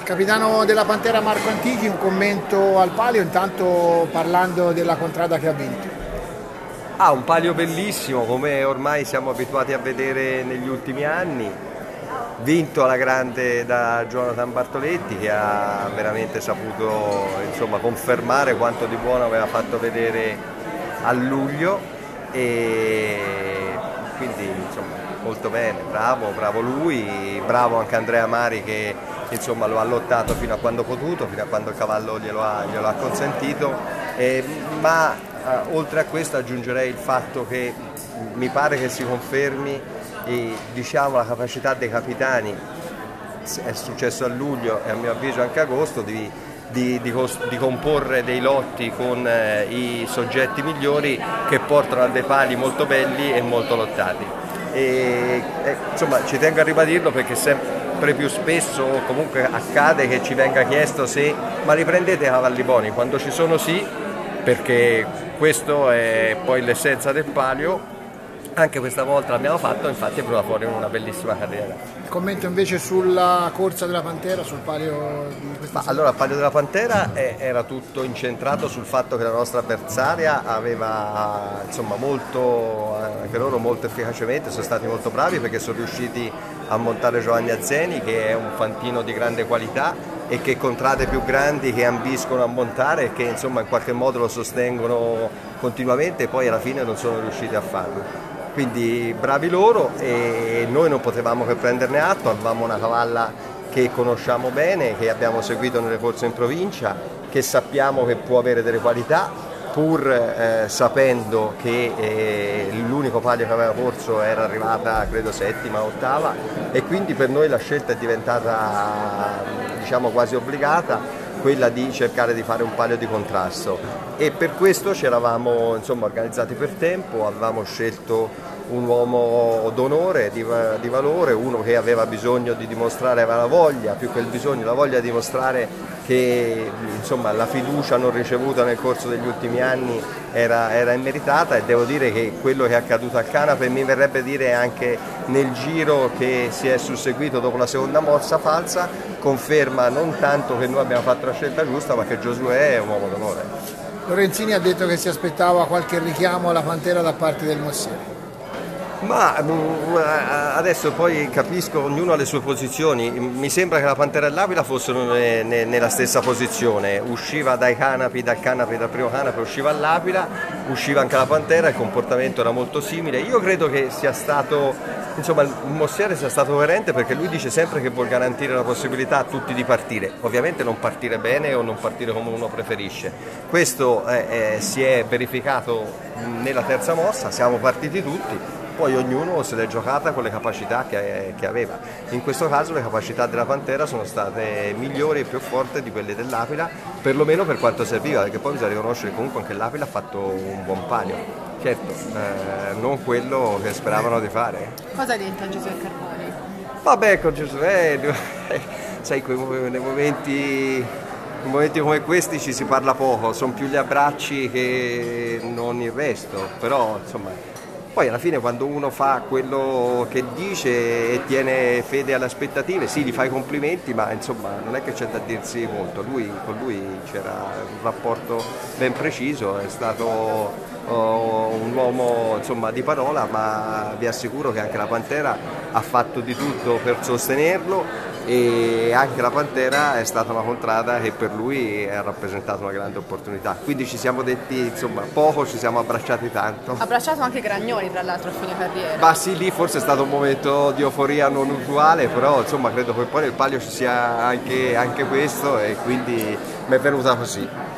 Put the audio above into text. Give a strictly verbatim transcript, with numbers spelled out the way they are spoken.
Capitano della Pantera Marco Antichi, un commento al palio, intanto parlando della contrada che ha vinto. Ah, un palio bellissimo, come ormai siamo abituati a vedere negli ultimi anni, vinto alla grande da Jonathan Bartoletti, che ha veramente saputo, insomma, confermare quanto di buono aveva fatto vedere a luglio, e quindi insomma molto bene, bravo, bravo lui, bravo anche Andrea Mari che insomma lo ha lottato fino a quando ha potuto, fino a quando il cavallo glielo ha, glielo ha consentito, eh, ma eh, oltre a questo aggiungerei il fatto che mi pare che si confermi eh, diciamo, la capacità dei capitani, è successo a luglio e a mio avviso anche a agosto, di, di, di, di comporre dei lotti con eh, i soggetti migliori che portano a dei pali molto belli e molto lottati. E, e, insomma, ci tengo a ribadirlo perché sempre più spesso comunque accade che ci venga chiesto se ma riprendete i cavalli buoni, quando ci sono sì, perché questo è poi l'essenza del palio. Anche questa volta l'abbiamo fatto, infatti è venuta fuori una bellissima carriera. Il commento invece sulla corsa della Pantera, sul palio di questa Ma allora, il palio della Pantera è, era tutto incentrato sul fatto che la nostra avversaria aveva insomma molto, anche loro molto efficacemente, sono stati molto bravi perché sono riusciti a montare Giovanni Azzeni, che è un fantino di grande qualità e che contrade più grandi che ambiscono a montare e che insomma in qualche modo lo sostengono continuamente e poi alla fine non sono riusciti a farlo. Quindi bravi loro, e noi non potevamo che prenderne atto, avevamo una cavalla che conosciamo bene, che abbiamo seguito nelle corse in provincia, che sappiamo che può avere delle qualità, pur eh, sapendo che eh, l'unico palio che aveva corso era arrivata credo settima o ottava, e quindi per noi la scelta è diventata diciamo quasi obbligata, quella di cercare di fare un palio di contrasto, e per questo ci eravamo insomma organizzati per tempo, avevamo scelto un uomo d'onore, di, di valore, uno che aveva bisogno di dimostrare, aveva la voglia, più che il bisogno, la voglia di dimostrare che insomma la fiducia non ricevuta nel corso degli ultimi anni era, era immeritata, e devo dire che quello che è accaduto a Canape, mi verrebbe dire anche nel giro che si è susseguito dopo la seconda mossa falsa, conferma non tanto che noi abbiamo fatto la scelta giusta, ma che Giosuè è un uomo d'onore. Lorenzini ha detto che si aspettava qualche richiamo alla Pantera da parte del Mossieri. Ma adesso poi capisco, ognuno ha le sue posizioni. Mi sembra che la Pantera e l'Aquila fossero nella stessa posizione, usciva dai canapi, dal canape, dal primo canape usciva all'Aquila, usciva anche la Pantera, il comportamento era molto simile. Io credo che sia stato, insomma, il Mossieri sia stato coerente, perché lui dice sempre che vuol garantire la possibilità a tutti di partire, ovviamente non partire bene o non partire come uno preferisce. Questo eh, eh, si è verificato nella terza mossa, siamo partiti tutti. Poi ognuno se l'è giocata con le capacità che, che aveva. In questo caso le capacità della Pantera sono state migliori e più forti di quelle dell'Aquila, perlomeno per quanto serviva, perché poi bisogna riconoscere che comunque anche l'Aquila ha fatto un buon palio. Certo, eh, non quello che speravano di fare. Cosa hai detto a Giosuè Carboni? Vabbè, con Giosuè, sai, nei momenti, in momenti come questi ci si parla poco, sono più gli abbracci che non il resto, però insomma... Poi alla fine quando uno fa quello che dice e tiene fede alle aspettative, sì, gli fai complimenti, ma insomma non è che c'è da dirsi molto. Lui, con lui c'era un rapporto ben preciso, è stato oh, un uomo insomma, di parola, ma vi assicuro che anche la Pantera ha fatto di tutto per sostenerlo, e anche la Pantera è stata una contrada che per lui ha rappresentato una grande opportunità. Quindi ci siamo detti insomma poco, ci siamo abbracciati tanto. Abbracciato anche Gragnoli tra l'altro a fine carriera. Ma sì, lì forse è stato un momento di euforia non usuale, però insomma credo che poi nel palio ci sia anche, anche questo, e quindi mi è venuta così.